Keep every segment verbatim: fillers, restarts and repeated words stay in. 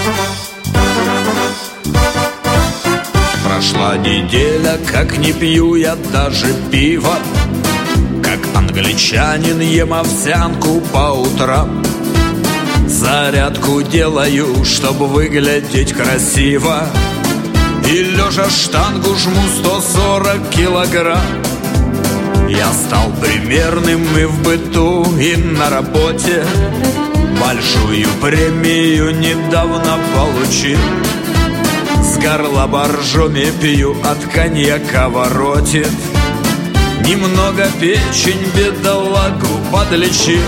Прошла неделя, как не пью я даже пиво, как англичанин ем овсянку по утрам. Зарядку делаю, чтобы выглядеть красиво, и лежа штангу жму сто сорок килограмм. Я стал примерным и в быту, и на работе. Большую премию недавно получил. С горла боржоми пью, от коньяка воротит. Немного печень бедолагу подлечил.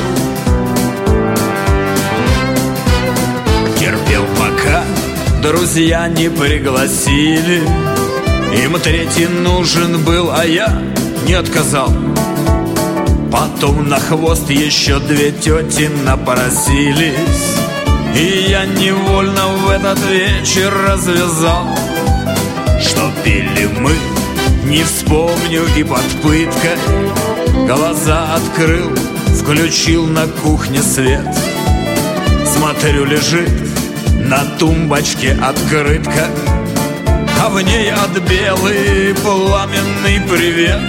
Терпел, пока друзья не пригласили. Им третий нужен был, а я не отказал. Потом на хвост еще две тети напросились, и я невольно в этот вечер развязал. Что пили мы, не вспомню, и под пыткой глаза открыл, включил на кухне свет. Смотрю, лежит на тумбочке открытка, а в ней от белый пламенный привет.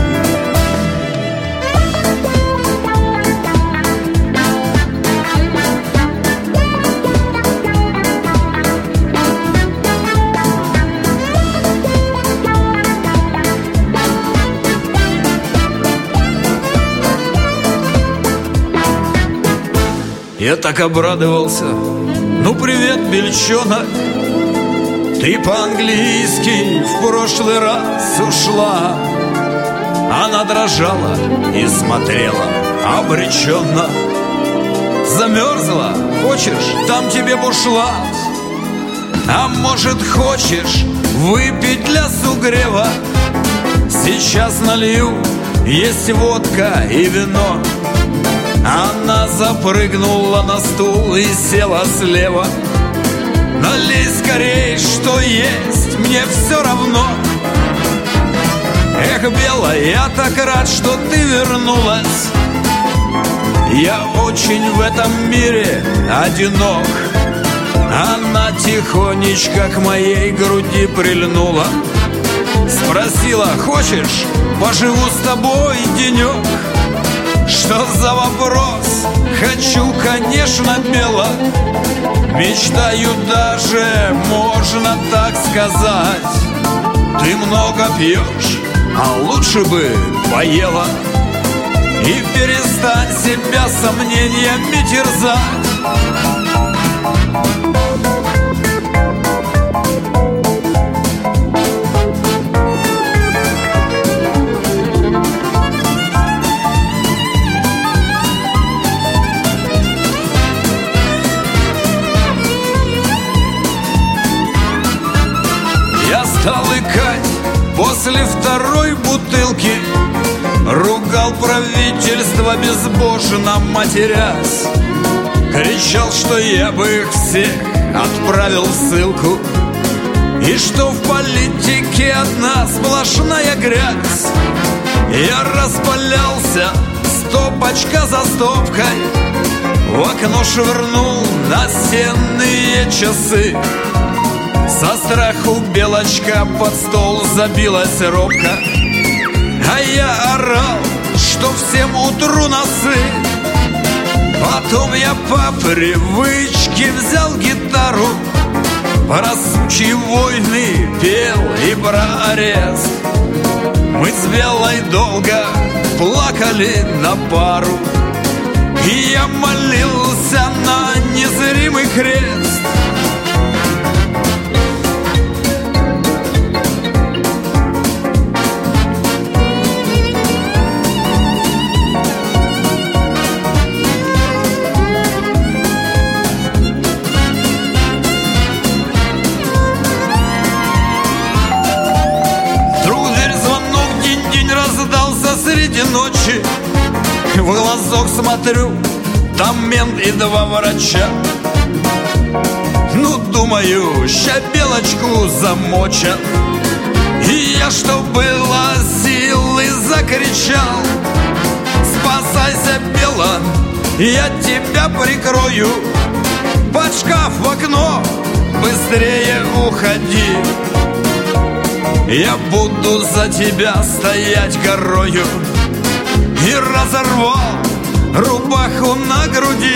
Я так обрадовался. Ну, привет, бельчонок, ты по-английски в прошлый раз ушла. Она дрожала и смотрела обреченно. Замерзла? Хочешь, там тебе бушлат? А может, хочешь выпить для сугрева? Сейчас налью, есть водка и вино. Она запрыгнула на стул и села слева. Налей скорей, что есть, мне все равно. Эх, белая, я так рад, что ты вернулась. Я очень в этом мире одинок. Она тихонечко к моей груди прильнула. Спросила, хочешь, поживу с тобой денек? Что за вопрос? Хочу, конечно, бело. Мечтаю даже, можно так сказать. Ты много пьешь, а лучше бы поела. И перестань себя сомнениями терзать. Стал икать после второй бутылки. Ругал правительство, безбожно матерясь. Кричал, что я бы их всех отправил в ссылку, и что в политике одна сплошная грязь. Я распалялся, стопочка за стопкой, в окно швырнул настенные часы. Со страху белочка под стол забилась робко, а я орал, что всем утру носы. Потом я по привычке взял гитару, про сучьи войны пел и про арест. Мы с Белой долго плакали на пару, и я молился на незримый крест. Среди ночи в глазок смотрю, там мент и два врача. Ну, думаю, ща белочку замочат. И я, что было силы, закричал: спасайся, Бела, я тебя прикрою. Под шкаф, в окно быстрее уходи. Я буду за тебя стоять горою. И разорвал рубаху на груди.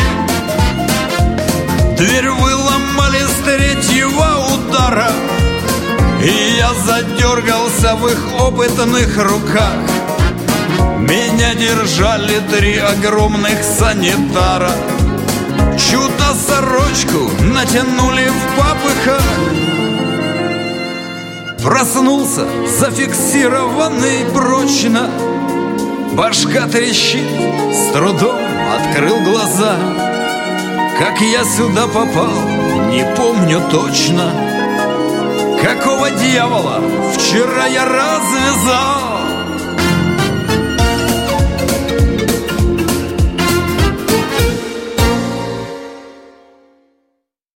Дверь выломали с третьего удара, и я задергался в их опытных руках. Меня держали три огромных санитара. Чудо-сорочку натянули в попыхах. Проснулся, зафиксированный прочно. Башка трещит, с трудом открыл глаза. Как я сюда попал, не помню точно. Какого дьявола вчера я развязал?